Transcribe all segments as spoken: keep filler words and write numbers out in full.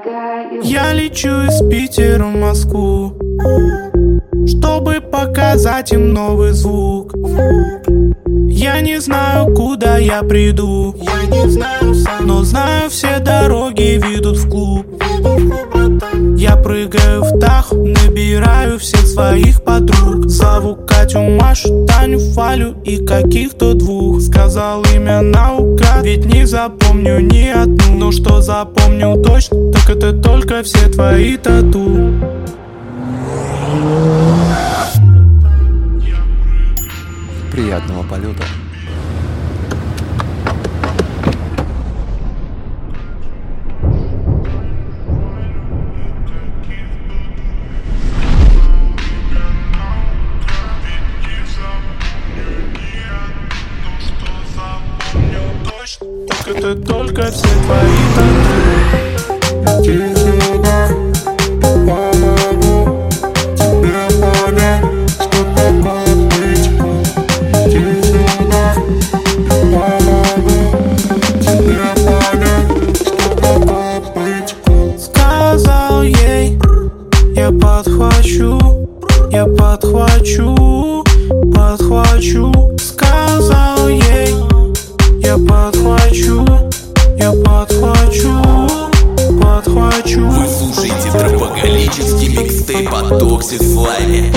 Я лечу из Питера в Москву, чтобы показать им новый звук. Я не знаю, куда я приду, я не знаю сам, но знаю, все дороги ведут в клуб. Я прыгаю в Таху, набираю всех своих подруг. Зову Катю, Машу, Таню, Валю и каких-то двух. Сказал имя наука, ведь не запомню ни одну. Но что запомнил точно, так это только все твои тату. Приятного полета. Так это только все твои тату. Иди сюда, помогу тебе понять, что такое быть. Иди сюда, помогу тебе понять, что такое быть. Сказал ей, я подхвачу, я подхвачу, подхвачу. Сказал ей, я подхвачу, я подхвачу, подхвачу. Вы слушаете тропоголический микстейп от Toxic Slime.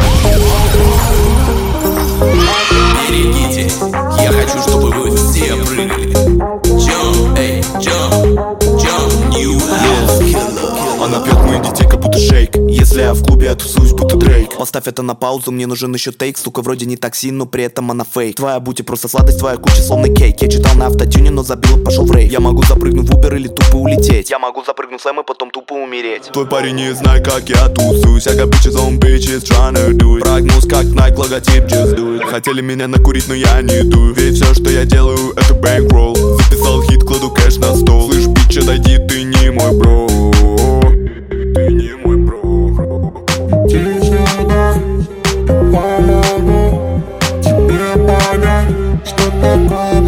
Берегитесь, я хочу, чтобы вы все прыгали. Jump, эй, jump, jump, new house killer. Она пьет моих детей, как будто шейк. Если я в клубе, я тусуюсь, будто Дрейк. Поставь это на паузу, мне нужен еще тейк. Сука, вроде не такси, но при этом она фейк. Твоя бути просто сладость, твоя куча словно кейк. Я читал на автотюне, но забил и пошел в рейв. Я могу запрыгнуть в Uber или тупо улететь. Я могу запрыгнуть в слэм и потом тупо умереть. Твой парень не знает, как я тусуюсь. I got bitches on bitches tryna do it. Прогнуз как Nike, логотип, just do it. Хотели меня накурить, но я не дую. Ведь все, что я делаю, это bankroll. Записал хит, кладу кэш на стол. Слышь, bitch, отойди, ты не мой бро. Ты не мой бро. Иди сюда, помогу тебе понять, что такое.